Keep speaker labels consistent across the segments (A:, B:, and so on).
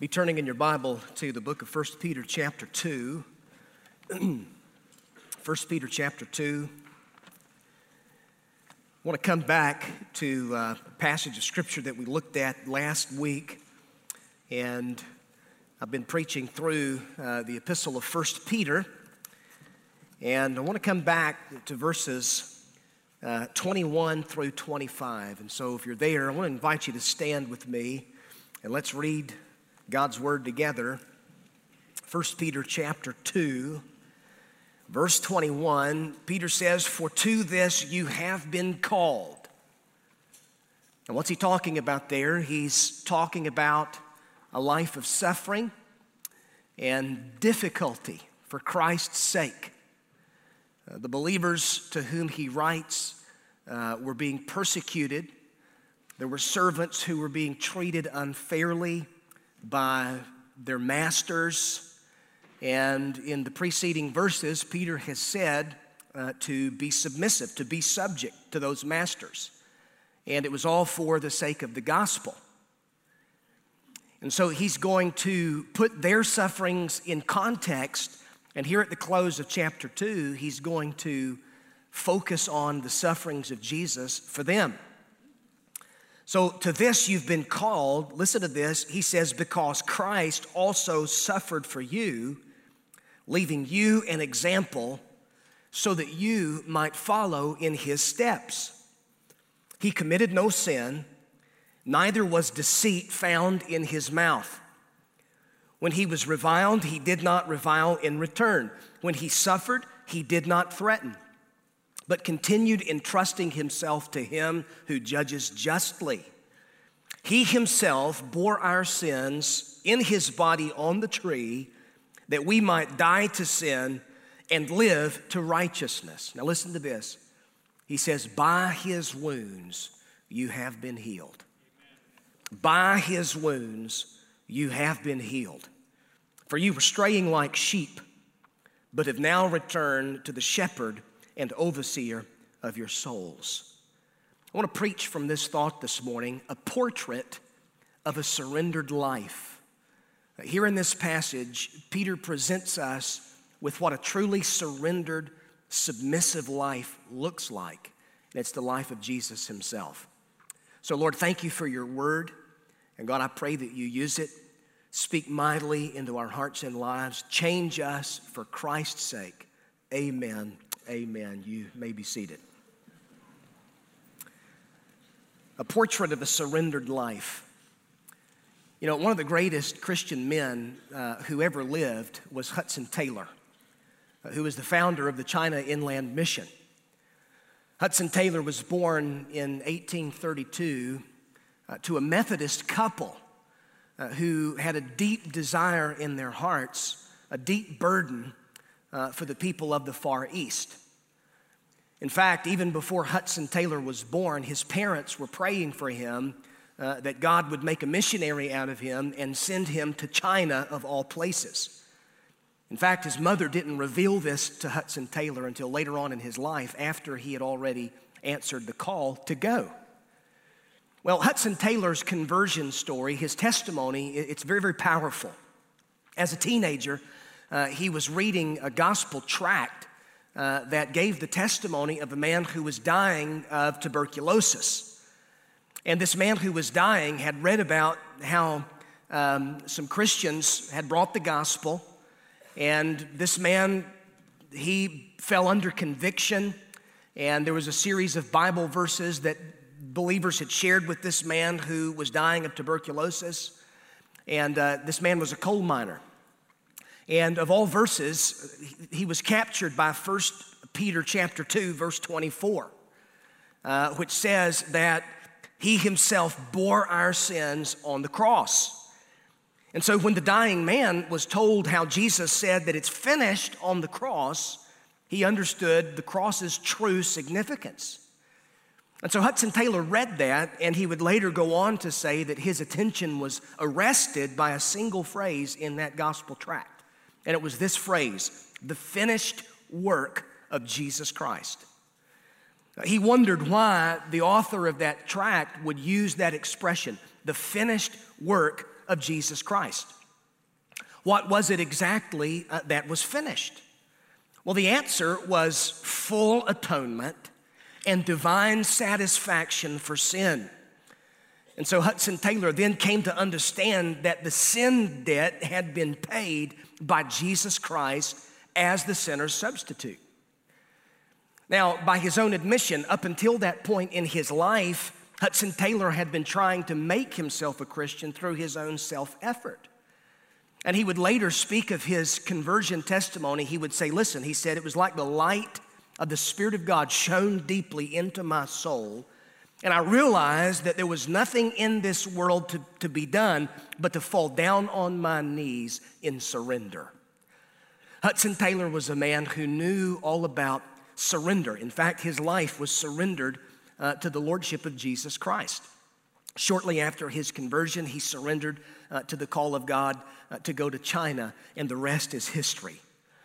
A: Be turning in your Bible to the book of 1 Peter chapter 2. 1 Peter chapter 2. I want to come back to a passage of Scripture that we looked at last week. And I've been preaching through the epistle of 1 Peter. And I want to come back to verses 21 through 25. And so if you're there, I want to invite you to stand with me and let's read God's Word together. 1 Peter chapter 2, verse 21, Peter says, "For to this you have been called." And what's he talking about there? He's talking about a life of suffering and difficulty for Christ's sake. The believers to whom he writes were being persecuted. There were servants who were being treated unfairly by their masters. And in the preceding verses, Peter has said to be submissive, to be subject to those masters. And it was all for the sake of the gospel. And so he's going to put their sufferings in context. And here at the close of chapter 2, he's going to focus on the sufferings of Jesus for them. So to this you've been called, listen to this, he says, because Christ also suffered for you, leaving you an example so that you might follow in his steps. He committed no sin, neither was deceit found in his mouth. When he was reviled, he did not revile in return. When he suffered, he did not threaten, but continued entrusting himself to him who judges justly. He himself bore our sins in his body on the tree, that we might die to sin and live to righteousness. Now listen to this. He says, by his wounds you have been healed. By his wounds you have been healed. For you were straying like sheep, but have now returned to the shepherd and overseer of your souls. I want to preach from this thought this morning, a portrait of a surrendered life. Here in this passage, Peter presents us with what a truly surrendered, submissive life looks like. And it's the life of Jesus himself. So Lord, thank you for your word. And God, I pray that you use it. Speak mightily into our hearts and lives. Change us for Christ's sake. Amen. Amen. You may be seated. A portrait of a surrendered life. You know, one of the greatest Christian men who ever lived was Hudson Taylor, who was the founder of the China Inland Mission. Hudson Taylor was born in 1832 to a Methodist couple who had a deep desire in their hearts, a deep burden for the people of the Far East. In fact, even before Hudson Taylor was born, his parents were praying for him that God would make a missionary out of him and send him to China of all places. In fact, his mother didn't reveal this to Hudson Taylor until later on in his life, after he had already answered the call to go. Well, Hudson Taylor's conversion story, his testimony, it's very, very powerful. As a teenager, he was reading a gospel tract that gave the testimony of a man who was dying of tuberculosis. And this man who was dying had read about how some Christians had brought the gospel, and this man, he fell under conviction, and there was a series of Bible verses that believers had shared with this man who was dying of tuberculosis, and this man was a coal miner. And of all verses, he was captured by 1 Peter chapter 2, verse 24, which says that he himself bore our sins on the cross. And so when the dying man was told how Jesus said that it's finished on the cross, he understood the cross's true significance. And so Hudson Taylor read that, and he would later go on to say that his attention was arrested by a single phrase in that gospel tract. And it was this phrase, the finished work of Jesus Christ. He wondered why the author of that tract would use that expression, the finished work of Jesus Christ. What was it exactly that was finished? Well, the answer was full atonement and divine satisfaction for sin. And so Hudson Taylor then came to understand that the sin debt had been paid by Jesus Christ as the sinner's substitute. Now, by his own admission, up until that point in his life, Hudson Taylor had been trying to make himself a Christian through his own self-effort. And he would later speak of his conversion testimony. He would say, listen, he said, it was like the light of the Spirit of God shone deeply into my soul. And I realized that there was nothing in this world to be done but to fall down on my knees in surrender. Hudson Taylor was a man who knew all about surrender. In fact, his life was surrendered to the Lordship of Jesus Christ. Shortly after his conversion, he surrendered to the call of God to go to China, and the rest is history.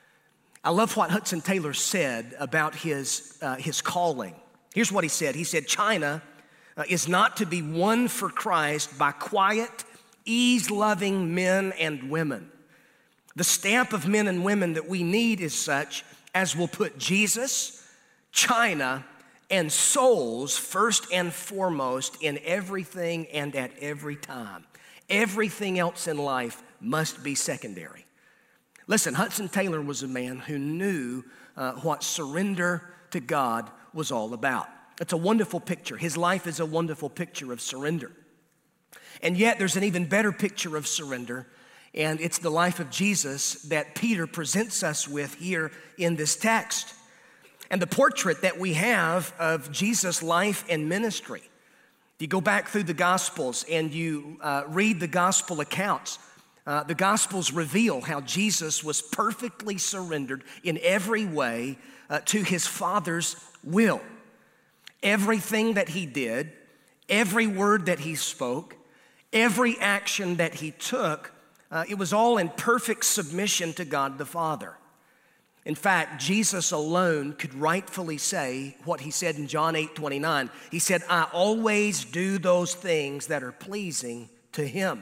A: I love what Hudson Taylor said about his calling. Here's what he said. He said, China is not to be won for Christ by quiet, ease-loving men and women. The stamp of men and women that we need is such as will put Jesus, China, and souls first and foremost in everything and at every time. Everything else in life must be secondary. Listen, Hudson Taylor was a man who knew what surrender to God was all about. It's a wonderful picture. His life is a wonderful picture of surrender. And yet there's an even better picture of surrender, and it's the life of Jesus that Peter presents us with here in this text. And the portrait that we have of Jesus' life and ministry, if you go back through the Gospels and you read the Gospel accounts, the Gospels reveal how Jesus was perfectly surrendered in every way to his Father's will. Everything that he did, every word that he spoke, every action that he took, it was all in perfect submission to God the Father. In fact, Jesus alone could rightfully say what he said in John 8:29. He said, I always do those things that are pleasing to him.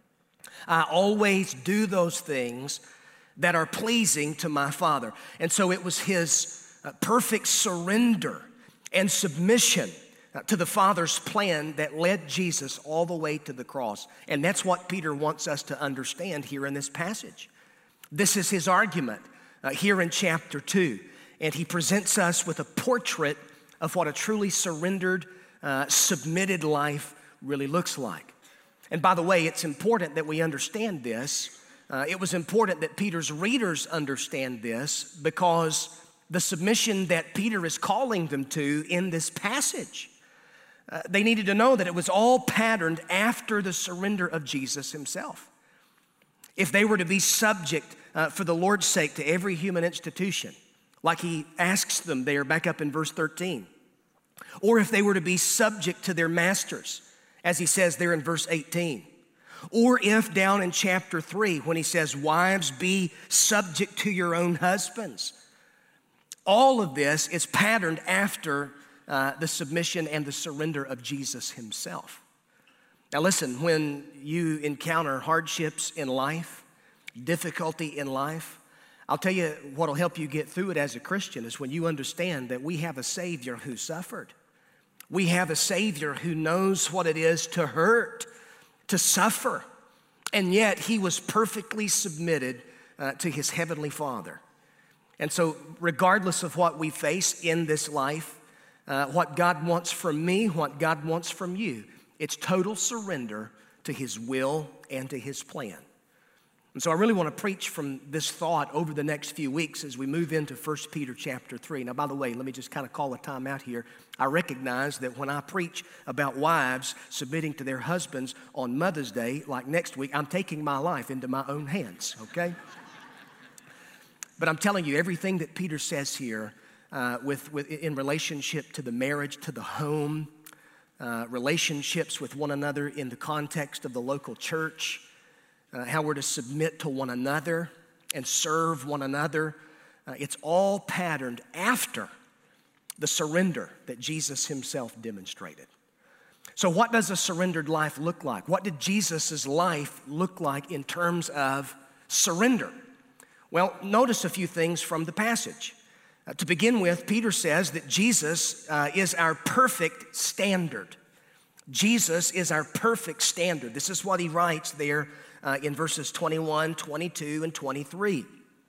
A: I always do those things that are pleasing to my Father. And so it was his perfect surrender and submission to the Father's plan that led Jesus all the way to the cross. And that's what Peter wants us to understand here in this passage. This is his argument here in chapter 2. And he presents us with a portrait of what a truly surrendered, submitted life really looks like. And by the way, it's important that we understand this. It was important that Peter's readers understand this because the submission that Peter is calling them to in this passage, they needed to know that it was all patterned after the surrender of Jesus himself. If they were to be subject for the Lord's sake to every human institution, like he asks them there back up in verse 13, or if they were to be subject to their masters, as he says there in verse 18, or if down in chapter 3 when he says, wives, be subject to your own husbands. All of this is patterned after the submission and the surrender of Jesus himself. Now listen, when you encounter hardships in life, difficulty in life, I'll tell you what will help you get through it as a Christian is when you understand that we have a Savior who suffered. We have a Savior who knows what it is to hurt, to suffer, and yet he was perfectly submitted to his heavenly Father. And so regardless of what we face in this life, what God wants from me, what God wants from you, it's total surrender to his will and to his plan. And so I really want to preach from this thought over the next few weeks as we move into 1 Peter chapter 3. Now, by the way, let me just kind of call a time out here. I recognize that when I preach about wives submitting to their husbands on Mother's Day, like next week, I'm taking my life into my own hands, okay? But I'm telling you, everything that Peter says here in relationship to the marriage, to the home, relationships with one another in the context of the local church, how we're to submit to one another and serve one another. It's all patterned after the surrender that Jesus himself demonstrated. So what does a surrendered life look like? What did Jesus' life look like in terms of surrender? Well, notice a few things from the passage. To begin with, Peter says that Jesus is our perfect standard. Jesus is our perfect standard. This is what he writes there in verses 21, 22, and 23.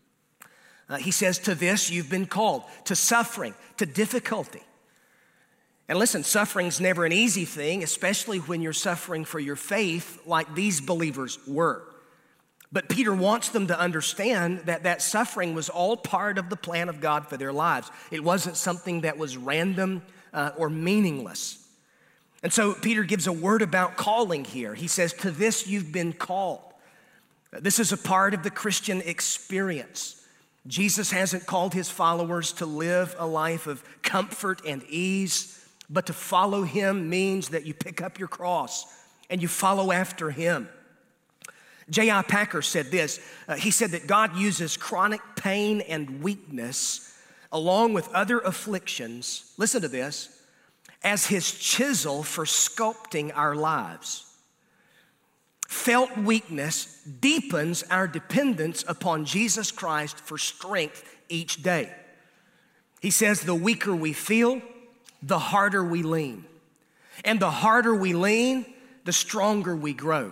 A: He says, to this you've been called, to suffering, to difficulty. And listen, suffering's never an easy thing, especially when you're suffering for your faith like these believers were. But Peter wants them to understand that that suffering was all part of the plan of God for their lives. It wasn't something that was random or meaningless. And so Peter gives a word about calling here. He says, to this you've been called. This is a part of the Christian experience. Jesus hasn't called his followers to live a life of comfort and ease, but to follow him means that you pick up your cross and you follow after him. J.I. Packer said this. He said that God uses chronic pain and weakness along with other afflictions, listen to this, as his chisel for sculpting our lives. Felt weakness deepens our dependence upon Jesus Christ for strength each day. He says the weaker we feel, the harder we lean. And the harder we lean, the stronger we grow.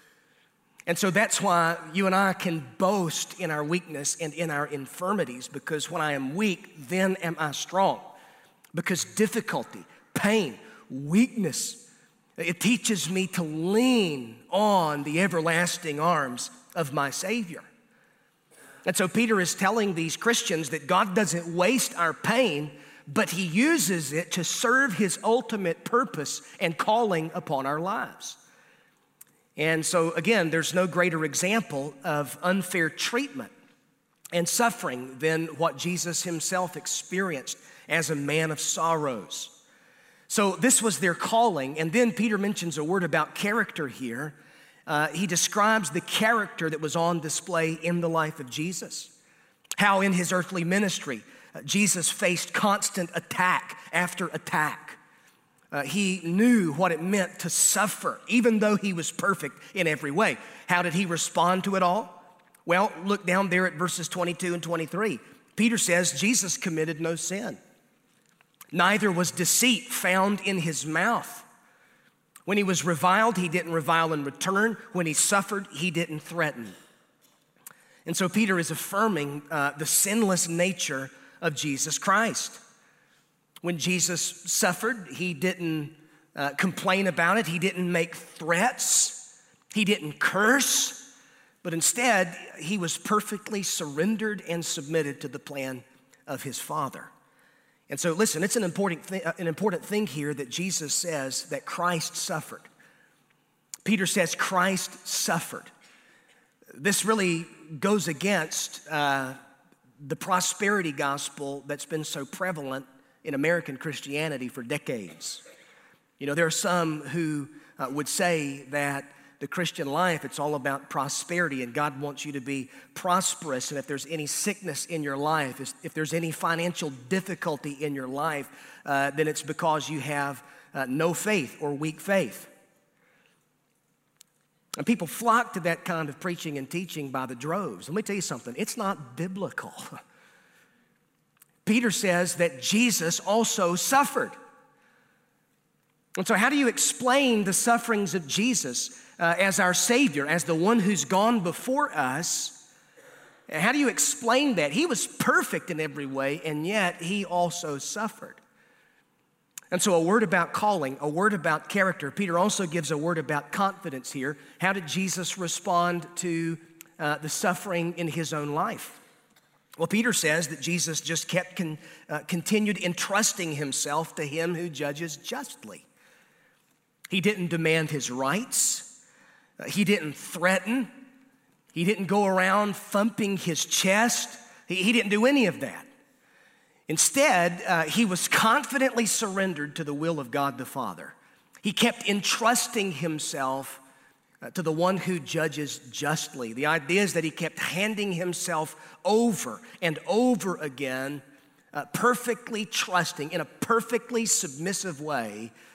A: And so that's why you and I can boast in our weakness and in our infirmities, because when I am weak, then am I strong. Because difficulty, pain, weakness, it teaches me to lean on the everlasting arms of my Savior. And so Peter is telling these Christians that God doesn't waste our pain, but he uses it to serve his ultimate purpose and calling upon our lives. And so again, there's no greater example of unfair treatment and suffering than what Jesus himself experienced as a man of sorrows. So this was their calling. And then Peter mentions a word about character here. He describes the character that was on display in the life of Jesus. How in his earthly ministry, Jesus faced constant attack after attack. He knew what it meant to suffer, even though he was perfect in every way. How did he respond to it all? Well, look down there at verses 22 and 23. Peter says Jesus committed no sin. Neither was deceit found in his mouth. When he was reviled, he didn't revile in return. When he suffered, he didn't threaten. And so Peter is affirming the sinless nature of Jesus Christ. When Jesus suffered, he didn't complain about it. He didn't make threats. He didn't curse. But instead, he was perfectly surrendered and submitted to the plan of his Father. And so listen, it's an important thing here that Jesus says that Christ suffered. Peter says Christ suffered. This really goes against the prosperity gospel that's been so prevalent in American Christianity for decades. You know, there are some who would say that the Christian life, it's all about prosperity, and God wants you to be prosperous. And if there's any sickness in your life, if there's any financial difficulty in your life, then it's because you have no faith or weak faith. And people flock to that kind of preaching and teaching by the droves. Let me tell you something, it's not biblical. Peter says that Jesus also suffered. And so how do you explain the sufferings of Jesus as our Savior, as the one who's gone before us? How do you explain that? He was perfect in every way, and yet he also suffered. And so a word about calling, a word about character. Peter also gives a word about confidence here. How did Jesus respond to the suffering in his own life? Well, Peter says that Jesus just continued entrusting himself to him who judges justly. He didn't demand his rights. He didn't threaten. He didn't go around thumping his chest. He didn't do any of that. Instead, he was confidently surrendered to the will of God the Father. He kept entrusting himself to the one who judges justly. The idea is that he kept handing himself over and over again, perfectly trusting in a perfectly submissive way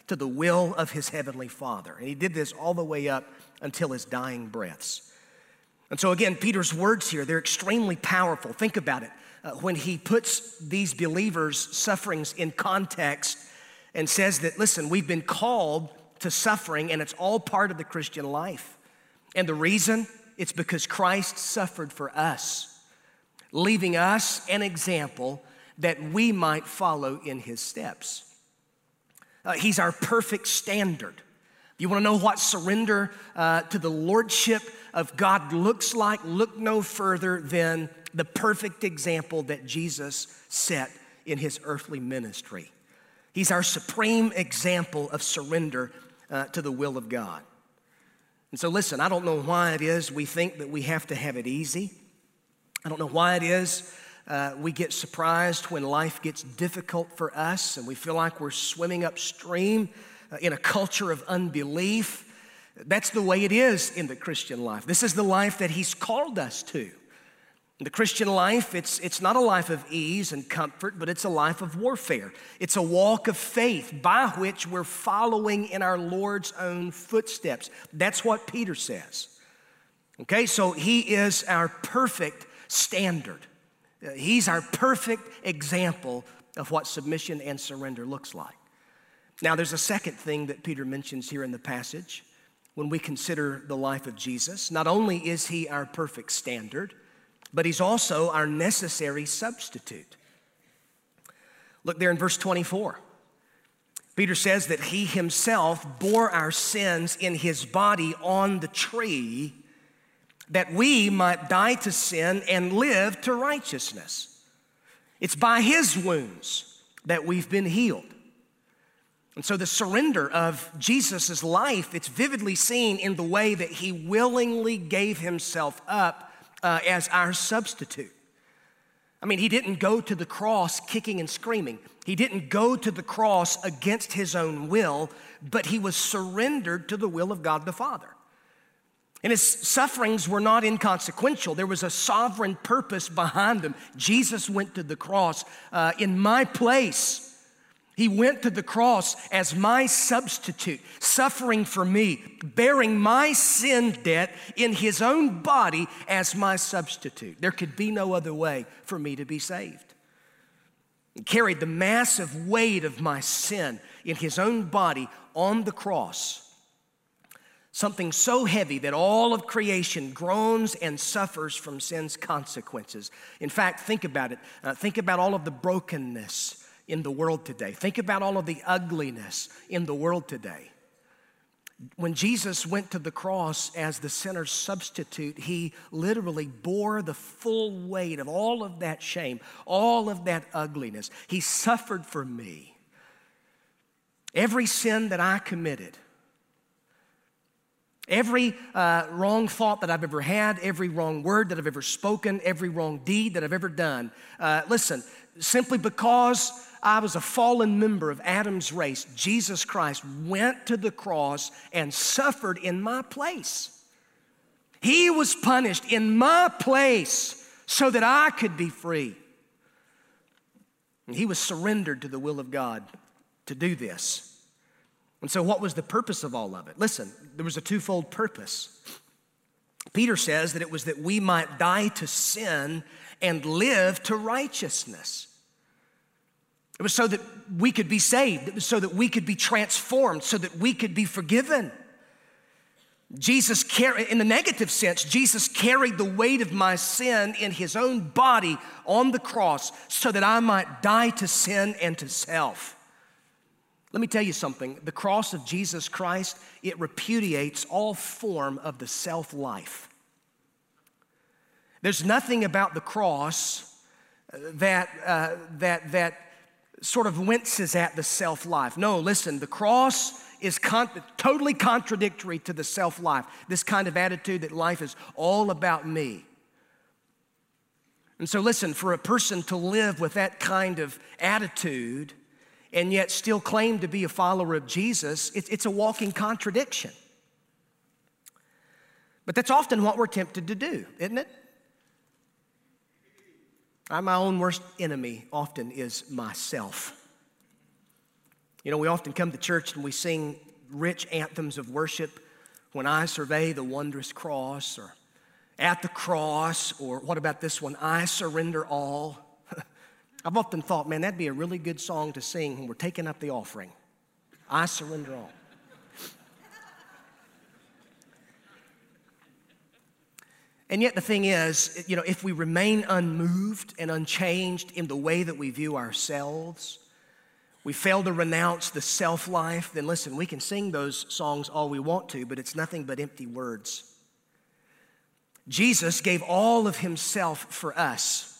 A: to the will of his heavenly Father. And he did this all the way up until his dying breaths. And so again, Peter's words here, they're extremely powerful. Think about it. When he puts these believers' sufferings in context and says that, listen, we've been called to suffering and it's all part of the Christian life. And the reason, it's because Christ suffered for us, leaving us an example that we might follow in his steps. He's our perfect standard. You want to know what surrender to the lordship of God looks like? Look no further than the perfect example that Jesus set in his earthly ministry. He's our supreme example of surrender to the will of God. And so listen, I don't know why it is we think that we have to have it easy. I don't know why it is we get surprised when life gets difficult for us and we feel like we're swimming upstream in a culture of unbelief. That's the way it is in the Christian life. This is the life that he's called us to. In the Christian life, it's not a life of ease and comfort, but it's a life of warfare. It's a walk of faith by which we're following in our Lord's own footsteps. That's what Peter says. Okay, so he is our perfect standard. He's our perfect example of what submission and surrender looks like. Now, there's a second thing that Peter mentions here in the passage when we consider the life of Jesus. Not only is he our perfect standard, but he's also our necessary substitute. Look there in verse 24. Peter says that he himself bore our sins in his body on the tree, that we might die to sin and live to righteousness. It's by his wounds that we've been healed. And so the surrender of Jesus' life, it's vividly seen in the way that he willingly gave himself up as our substitute. I mean, he didn't go to the cross kicking and screaming. He didn't go to the cross against his own will, but he was surrendered to the will of God the Father. And his sufferings were not inconsequential. There was a sovereign purpose behind them. Jesus went to the cross in my place. He went to the cross as my substitute, suffering for me, bearing my sin debt in his own body as my substitute. There could be no other way for me to be saved. He carried the massive weight of my sin in his own body on the cross. Something so heavy that all of creation groans and suffers from sin's consequences. In fact, think about it. Think about all of the brokenness in the world today. Think about all of the ugliness in the world today. When Jesus went to the cross as the sinner's substitute, he literally bore the full weight of all of that shame, all of that ugliness. He suffered for me. Every sin that I committed, every wrong thought that I've ever had, every wrong word that I've ever spoken, every wrong deed that I've ever done. Listen, simply because I was a fallen member of Adam's race, Jesus Christ went to the cross and suffered in my place. He was punished in my place so that I could be free. And he was surrendered to the will of God to do this. And so what was the purpose of all of it? Listen, there was a twofold purpose. Peter says that it was that we might die to sin and live to righteousness. It was so that we could be saved. It was so that we could be transformed, so that we could be forgiven. Jesus carried, in the negative sense, Jesus carried the weight of my sin in his own body on the cross so that I might die to sin and to self. Let me tell you something. The cross of Jesus Christ, it repudiates all form of the self-life. There's nothing about the cross that sort of winces at the self-life. No, listen, the cross is totally contradictory to the self-life, this kind of attitude that life is all about me. And so listen, for a person to live with that kind of attitude and yet still claim to be a follower of Jesus, it's a walking contradiction. But that's often what we're tempted to do, isn't it? My own worst enemy often is myself. You know, we often come to church and we sing rich anthems of worship. When I survey the wondrous cross, or at the cross, or what about this one, I surrender all. I've often thought, man, that'd be a really good song to sing when we're taking up the offering. I surrender all. And yet the thing is, you know, if we remain unmoved and unchanged in the way that we view ourselves, we fail to renounce the self-life, then listen, we can sing those songs all we want to, but it's nothing but empty words. Jesus gave all of himself for us.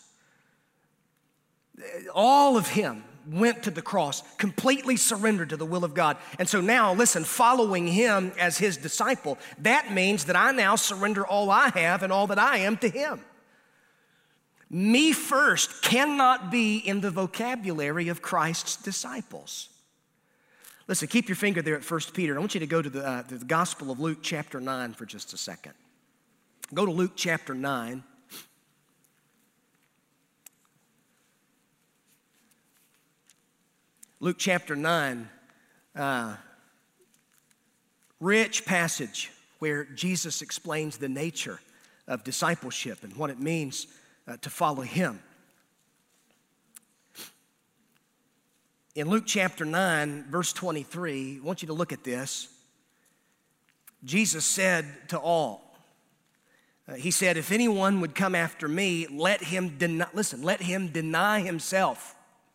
A: All of him went to the cross, completely surrendered to the will of God. And so now, listen, following him as his disciple, that means that I now surrender all I have and all that I am to him. Me first cannot be in the vocabulary of Christ's disciples. Listen, keep your finger there at 1 Peter. I want you to go to the Gospel of Luke chapter 9 for just a second. Go to Luke chapter 9. Luke chapter 9, rich passage where Jesus explains the nature of discipleship and what it means to follow him. In Luke chapter 9, verse 23, I want you to look at this. Jesus said to all, he said, if anyone would come after me, let him deny himself.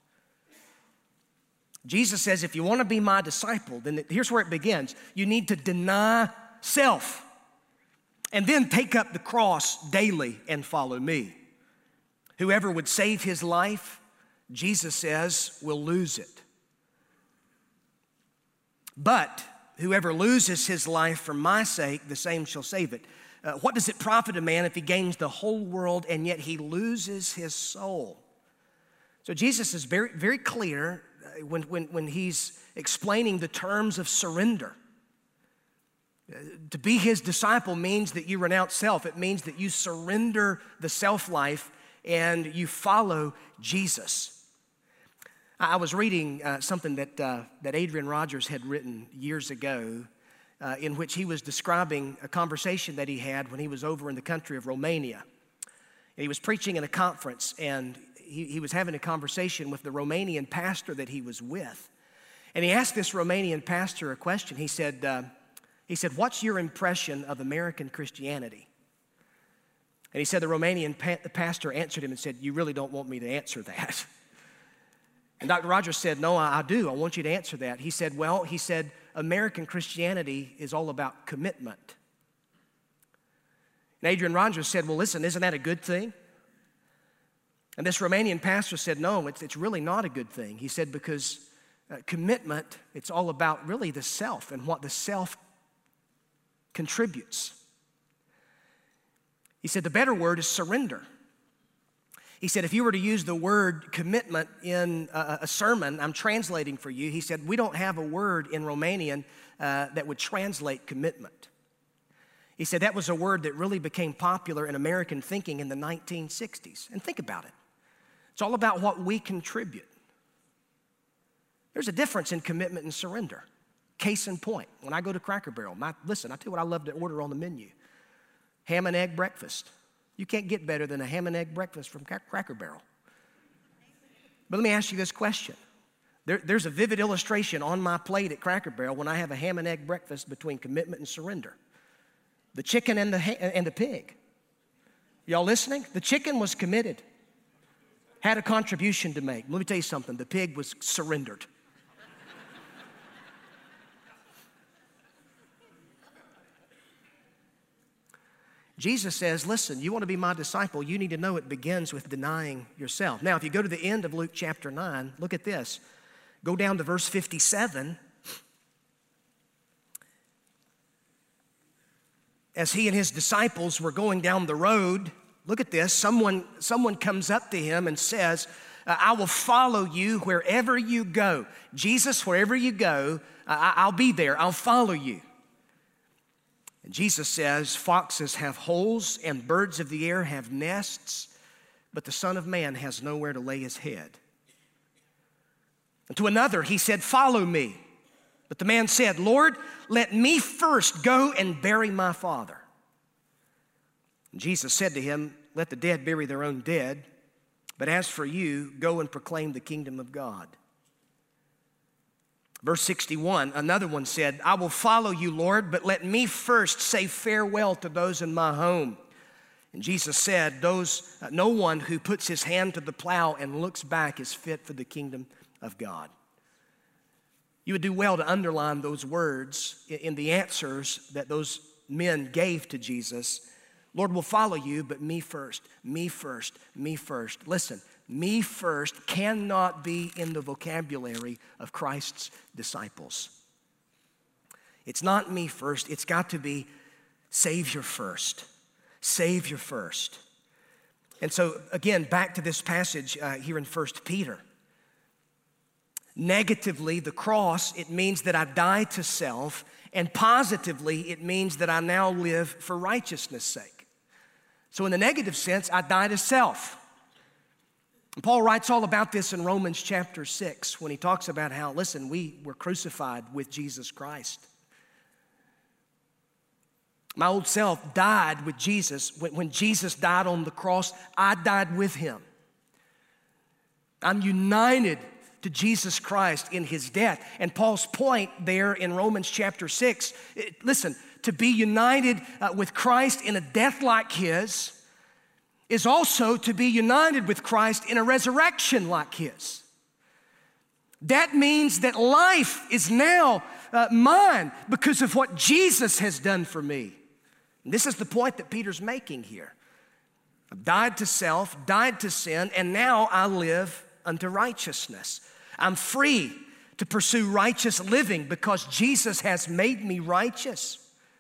A: Jesus says, if you want to be my disciple, then here's where it begins. You need to deny self and then take up the cross daily and follow me. Whoever would save his life, Jesus says, will lose it. But whoever loses his life for my sake, the same shall save it. What does it profit a man if he gains the whole world and yet he loses his soul? So Jesus is very, very clear when he's explaining the terms of surrender. To be his disciple means that you renounce self. It means that you surrender the self-life and you follow Jesus. I was reading something that Adrian Rogers had written years ago in which he was describing a conversation that he had when he was over in the country of Romania. And he was preaching in a conference, and he was having a conversation with the Romanian pastor that he was with. And he asked this Romanian pastor a question. He said, what's your impression of American Christianity? And he said the Romanian pastor answered him and said, you really don't want me to answer that. And Dr. Rogers said, no, I do. I want you to answer that. He said, American Christianity is all about commitment. And Adrian Rogers said, well, listen, isn't that a good thing? And this Romanian pastor said, no, it's really not a good thing. He said, because commitment, it's all about really the self and what the self contributes. He said, the better word is surrender. He said, if you were to use the word commitment in a sermon, I'm translating for you, he said, we don't have a word in Romanian that would translate commitment. He said that was a word that really became popular in American thinking in the 1960s. And think about it. It's all about what we contribute. There's a difference in commitment and surrender. Case in point, when I go to Cracker Barrel, listen, I tell you what I love to order on the menu. Ham and egg breakfast. You can't get better than a ham and egg breakfast from Cracker Barrel. But let me ask you this question. There's a vivid illustration on my plate at Cracker Barrel when I have a ham and egg breakfast between commitment and surrender. The chicken and the pig. Y'all listening? The chicken was committed, had a contribution to make. Let me tell you something. The pig was surrendered. Jesus says, listen, you want to be my disciple, you need to know it begins with denying yourself. Now, if you go to the end of Luke chapter 9, look at this. Go down to verse 57. As he and his disciples were going down the road, look at this, someone comes up to him and says, I will follow you wherever you go. Jesus, wherever you go, I'll be there, I'll follow you. And Jesus says, foxes have holes and birds of the air have nests, but the Son of Man has nowhere to lay his head. And to another he said, "Follow me." But the man said, "Lord, let me first go and bury my father." And Jesus said to him, "Let the dead bury their own dead, but as for you, go and proclaim the kingdom of God." Verse 61, another one said, "I will follow you, Lord, but let me first say farewell to those in my home." And Jesus said, no one who puts his hand to the plow and looks back is fit for the kingdom of God. You would do well to underline those words in the answers that those men gave to Jesus. Lord, will follow you, but me first, me first, me first. Listen, me first cannot be in the vocabulary of Christ's disciples. It's not me first, it's got to be Savior first. Savior first. And so, again, back to this passage here in 1 Peter. Negatively, the cross, it means that I die to self, and positively, it means that I now live for righteousness' sake. So in the negative sense, I die to self. And Paul writes all about this in Romans chapter 6 when he talks about how, listen, we were crucified with Jesus Christ. My old self died with Jesus. When Jesus died on the cross, I died with him. I'm united to Jesus Christ in his death. And Paul's point there in Romans chapter 6, listen, to be united with Christ in a death like his is also to be united with Christ in a resurrection like his. That means that life is now mine because of what Jesus has done for me. And this is the point that Peter's making here. I've died to self, died to sin, and now I live unto righteousness. I'm free to pursue righteous living because Jesus has made me righteous.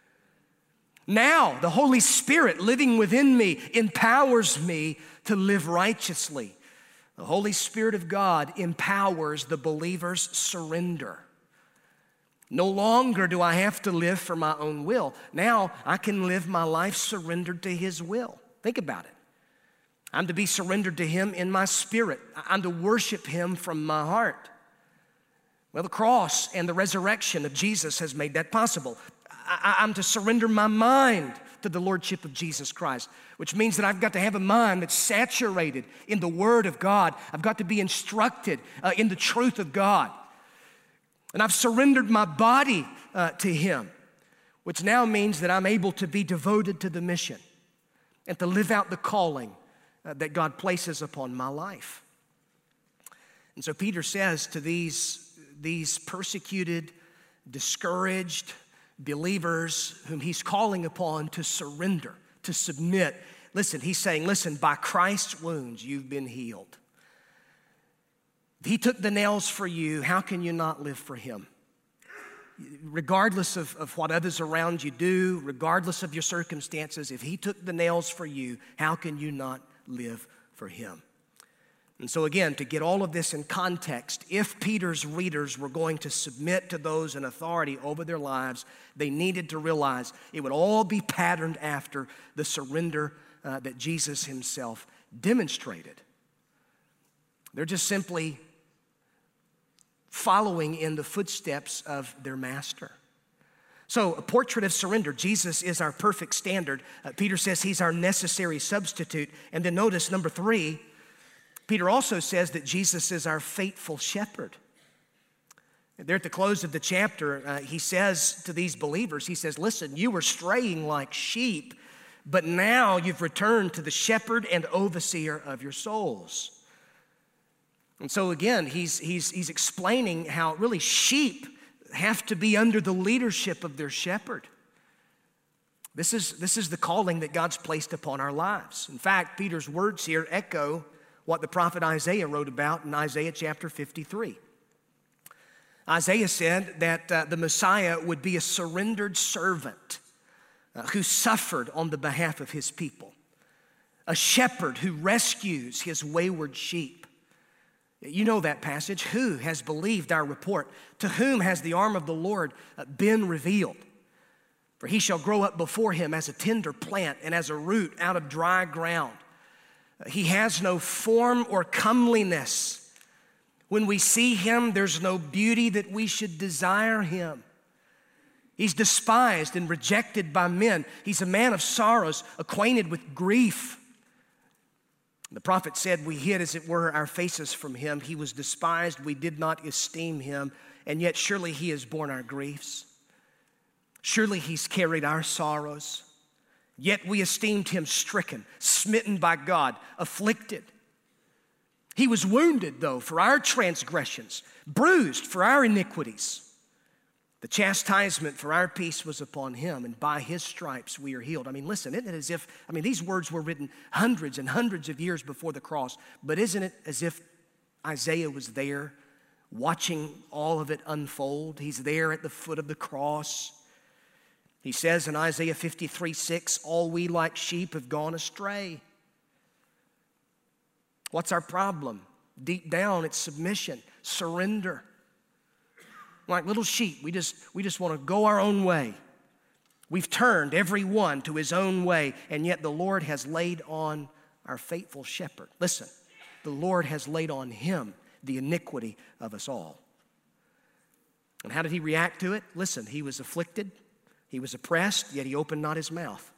A: Now, the Holy Spirit living within me empowers me to live righteously. The Holy Spirit of God empowers the believer's surrender. No longer do I have to live for my own will. Now I can live my life surrendered to his will. Think about it. I'm to be surrendered to him in my spirit. I'm to worship him from my heart. Well, the cross and the resurrection of Jesus has made that possible. I'm to surrender my mind to the lordship of Jesus Christ, which means that I've got to have a mind that's saturated in the Word of God. I've got to be instructed in the truth of God. And I've surrendered my body to him, which now means that I'm able to be devoted to the mission and to live out the calling that God places upon my life. And so Peter says to these persecuted, discouraged believers whom he's calling upon to surrender, to submit. Listen, he's saying, listen, by Christ's wounds you've been healed. If he took the nails for you, how can you not live for him? Regardless of what others around you do, regardless of your circumstances, if he took the nails for you, how can you not live for him? And so again, to get all of this in context, if Peter's readers were going to submit to those in authority over their lives, they needed to realize it would all be patterned after the surrender that Jesus himself demonstrated. They're just simply following in the footsteps of their master. So a portrait of surrender. Jesus is our perfect standard. Peter says he's our necessary substitute. And then notice number 3, Peter also says that Jesus is our faithful shepherd. There at the close of the chapter, he says to these believers, he says, listen, you were straying like sheep, but now you've returned to the shepherd and overseer of your souls. And so again, he's explaining how really sheep have to be under the leadership of their shepherd. This is the calling that God's placed upon our lives. In fact, Peter's words here echo what the prophet Isaiah wrote about in Isaiah chapter 53. Isaiah said that the Messiah would be a surrendered servant who suffered on the behalf of his people, a shepherd who rescues his wayward sheep. You know that passage. Who has believed our report? To whom has the arm of the Lord been revealed? For he shall grow up before him as a tender plant and as a root out of dry ground. He has no form or comeliness When we see him, there's no beauty that we should desire him. He's despised and rejected by men. He's a man of sorrows, acquainted with grief. The prophet said, we hid, as it were, our faces from him. He was despised. We did not esteem him. And yet surely he has borne our griefs. Surely he's carried our sorrows. Yet we esteemed him stricken, smitten by God, afflicted. He was wounded, though, for our transgressions, bruised for our iniquities. The chastisement for our peace was upon him, and by his stripes we are healed. Listen, isn't it as if, these words were written hundreds and hundreds of years before the cross, but isn't it as if Isaiah was there watching all of it unfold? He's there at the foot of the cross. He says in Isaiah 53:6, all we like sheep have gone astray. What's our problem? Deep down, it's submission, surrender. Like little sheep, we just want to go our own way. We've turned every one to his own way, and yet the Lord has laid on our faithful shepherd. Listen, the Lord has laid on him the iniquity of us all. And how did he react to it? Listen, he was afflicted, he was oppressed, yet he opened not his mouth.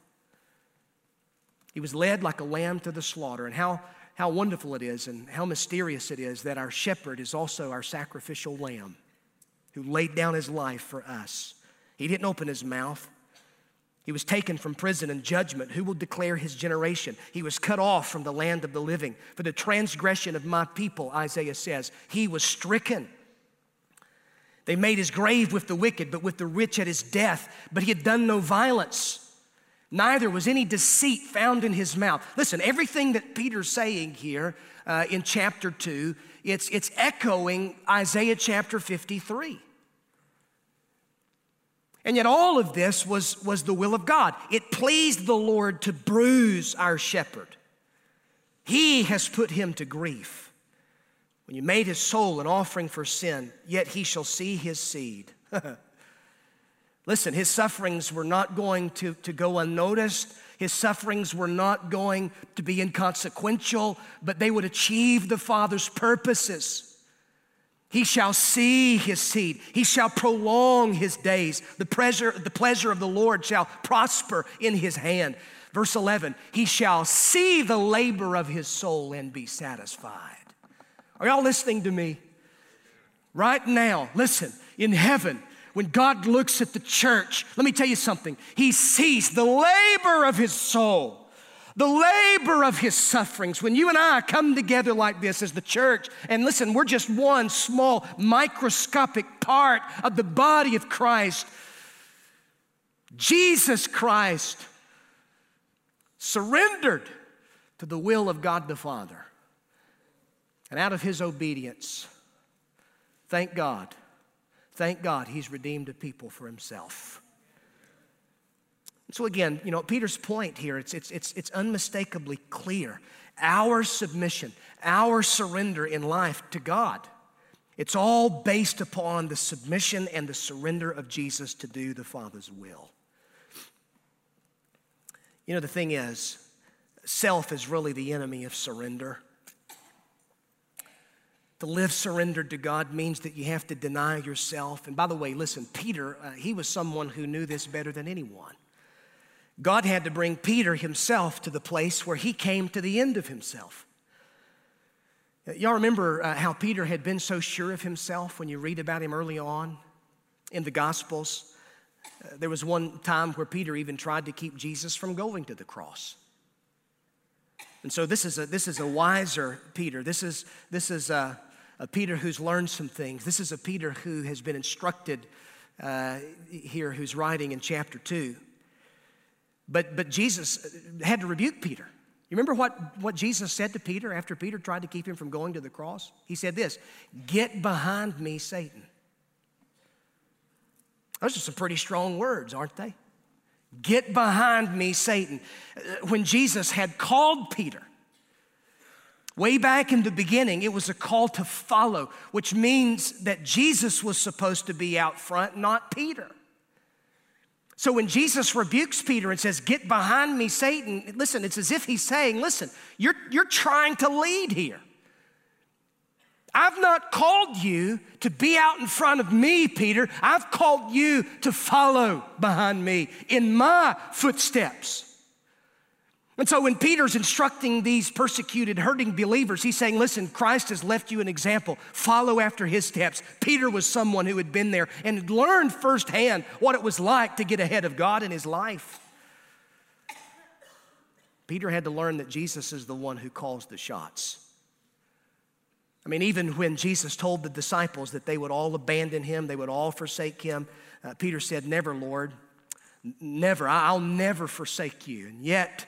A: He was led like a lamb to the slaughter. And how wonderful it is and how mysterious it is that our shepherd is also our sacrificial lamb who laid down his life for us. He didn't open his mouth. He was taken from prison and judgment. Who will declare his generation? He was cut off from the land of the living. For the transgression of my people, Isaiah says, he was stricken. They made his grave with the wicked, but with the rich at his death. But he had done no violence. Neither was any deceit found in his mouth. Listen, everything that Peter's saying here in chapter 2, it's echoing Isaiah chapter 53. And yet all of this was the will of God. It pleased the Lord to bruise our shepherd. He has put him to grief. When you made his soul an offering for sin, yet he shall see his seed. Listen, his sufferings were not going to go unnoticed. His sufferings were not going to be inconsequential, but they would achieve the Father's purposes. He shall see his seed. He shall prolong his days. The pleasure of the Lord shall prosper in his hand. Verse 11, he shall see the labor of his soul and be satisfied. Are y'all listening to me? Right now, listen, in heaven, when God looks at the church, let me tell you something. He sees the labor of his soul. The labor of his sufferings. When you and I come together like this as the church, and listen, we're just one small microscopic part of the body of Christ. Jesus Christ surrendered to the will of God the Father. And out of his obedience, thank God he's redeemed a people for himself. So again, Peter's point here, it's unmistakably clear. Our submission, our surrender in life to God, it's all based upon the submission and the surrender of Jesus to do the Father's will. The thing is, self is really the enemy of surrender. To live surrendered to God means that you have to deny yourself. And by the way, listen, Peter, he was someone who knew this better than anyone. God had to bring Peter himself to the place where he came to the end of himself. Y'all remember how Peter had been so sure of himself when you read about him early on in the Gospels? There was one time where Peter even tried to keep Jesus from going to the cross. And so this is a wiser Peter. This is a Peter who's learned some things. This is a Peter who has been instructed here, who's writing in chapter 2. But Jesus had to rebuke Peter. You remember what Jesus said to Peter after Peter tried to keep him from going to the cross? He said this, "Get behind me, Satan." Those are some pretty strong words, aren't they? Get behind me, Satan. When Jesus had called Peter, way back in the beginning, it was a call to follow, which means that Jesus was supposed to be out front, not Peter. So when Jesus rebukes Peter and says, "Get behind me, Satan," listen, it's as if he's saying, listen, you're trying to lead here. I've not called you to be out in front of me, Peter. I've called you to follow behind me in my footsteps. And so when Peter's instructing these persecuted, hurting believers, he's saying, listen, Christ has left you an example. Follow after his steps. Peter was someone who had been there and had learned firsthand what it was like to get ahead of God in his life. Peter had to learn that Jesus is the one who calls the shots. I mean, even when Jesus told the disciples that they would all abandon him, they would all forsake him, Peter said, never, Lord, never. I'll never forsake you. And yet,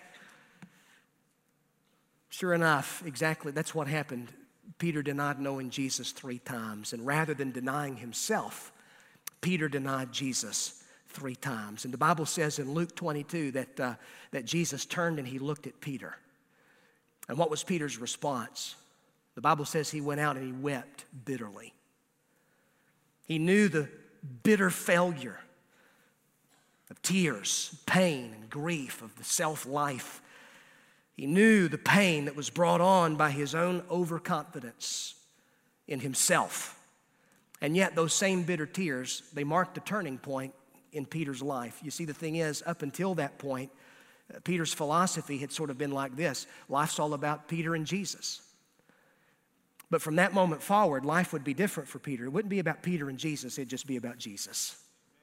A: sure enough, exactly, that's what happened. Peter denied knowing Jesus 3 times. And rather than denying himself, Peter denied Jesus 3 times. And the Bible says in Luke 22 that Jesus turned and he looked at Peter. And what was Peter's response? The Bible says he went out and he wept bitterly. He knew the bitter failure of tears, pain, and grief of the self-life. He knew the pain that was brought on by his own overconfidence in himself. And yet those same bitter tears, they marked a turning point in Peter's life. You see, the thing is, up until that point, Peter's philosophy had sort of been like this. Life's all about Peter and Jesus. But from that moment forward, life would be different for Peter. It wouldn't be about Peter and Jesus. It'd just be about Jesus.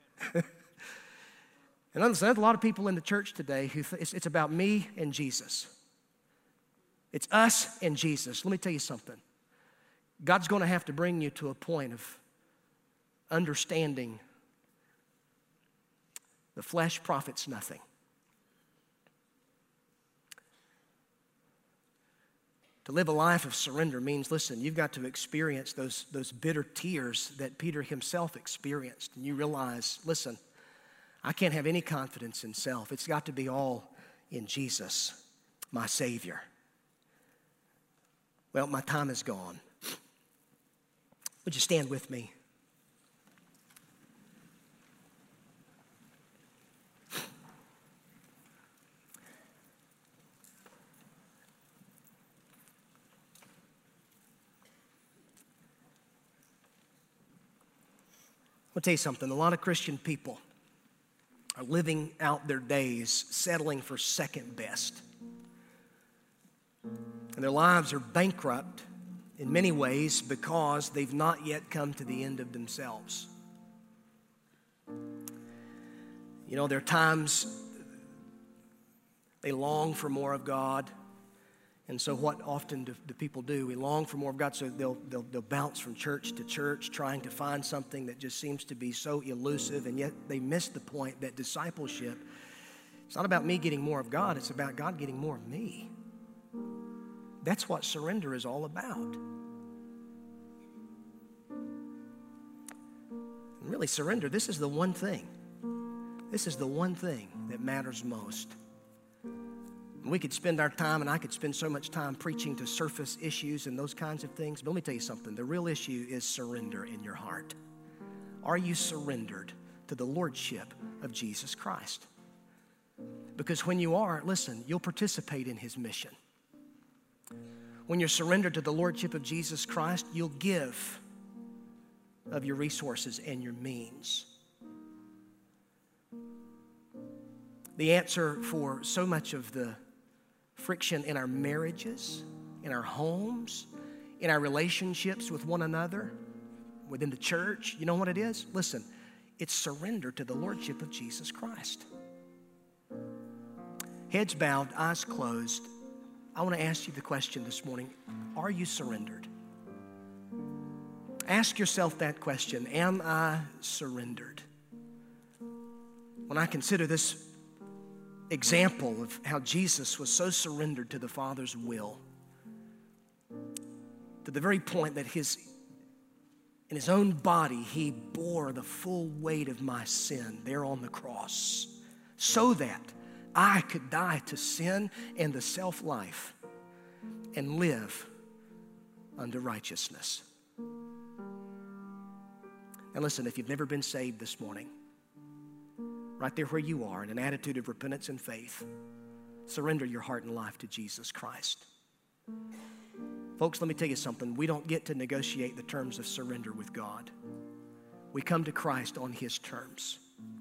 A: And there's a lot of people in the church today who it's about me and Jesus. It's us and Jesus. Let me tell you something. God's going to have to bring you to a point of understanding the flesh profits nothing. To live a life of surrender means, listen, you've got to experience those bitter tears that Peter himself experienced. And you realize, listen, I can't have any confidence in self. It's got to be all in Jesus, my Savior. Well, my time is gone. Would you stand with me? I'll tell you something, a lot of Christian people are living out their days settling for second best. And their lives are bankrupt in many ways because they've not yet come to the end of themselves. You know, there are times they long for more of God. And so what often do people do? We long for more of God, so they'll bounce from church to church trying to find something that just seems to be so elusive, and yet they miss the point that discipleship, it's not about me getting more of God, it's about God getting more of me. That's what surrender is all about. And really, surrender, this is the one thing. This is the one thing that matters most. We could spend our time, and I could spend so much time preaching to surface issues and those kinds of things. But let me tell you something. The real issue is surrender in your heart. Are you surrendered to the lordship of Jesus Christ? Because when you are, listen, you'll participate in his mission. When you're surrendered to the lordship of Jesus Christ, you'll give of your resources and your means. The answer for so much of the friction in our marriages, in our homes, in our relationships with one another, within the church, you know what it is? Listen, it's surrender to the lordship of Jesus Christ. Heads bowed, eyes closed. I want to ask you the question this morning, are you surrendered? Ask yourself that question, am I surrendered? When I consider this example of how Jesus was so surrendered to the Father's will, to the very point that in his own body, he bore the full weight of my sin there on the cross, so that I could die to sin and the self-life and live unto righteousness. And listen, if you've never been saved this morning, right there where you are, in an attitude of repentance and faith, surrender your heart and life to Jesus Christ. Folks, let me tell you something. We don't get to negotiate the terms of surrender with God. We come to Christ on His terms.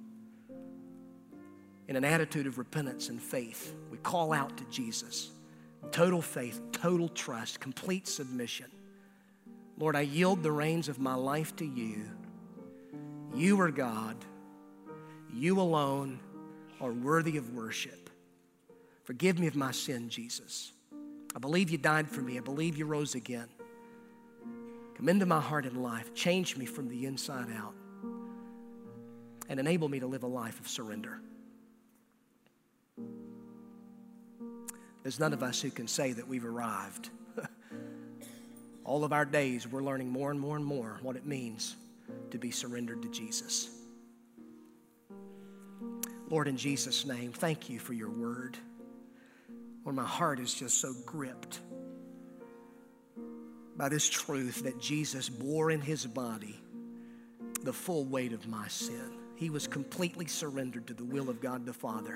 A: In an attitude of repentance and faith, we call out to Jesus. Total faith, total trust, complete submission. Lord, I yield the reins of my life to you. You are God. You alone are worthy of worship. Forgive me of my sin, Jesus. I believe you died for me. I believe you rose again. Come into my heart and life. Change me from the inside out. And enable me to live a life of surrender. There's none of us who can say that we've arrived. All of our days, we're learning more and more and more what it means to be surrendered to Jesus. Lord, in Jesus' name, thank you for your word. Lord, my heart is just so gripped by this truth that Jesus bore in his body the full weight of my sin. He was completely surrendered to the will of God the Father.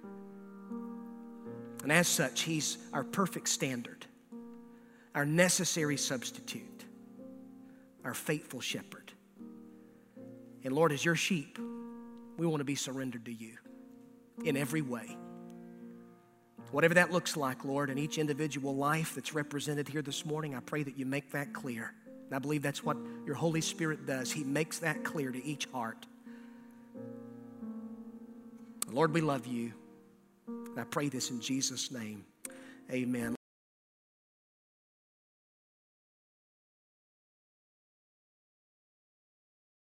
A: And as such, he's our perfect standard, our necessary substitute, our faithful shepherd. And Lord, as your sheep, we want to be surrendered to you in every way. Whatever that looks like, Lord, in each individual life that's represented here this morning, I pray that you make that clear. And I believe that's what your Holy Spirit does. He makes that clear to each heart. Lord, we love you. And I pray this in Jesus' name. Amen.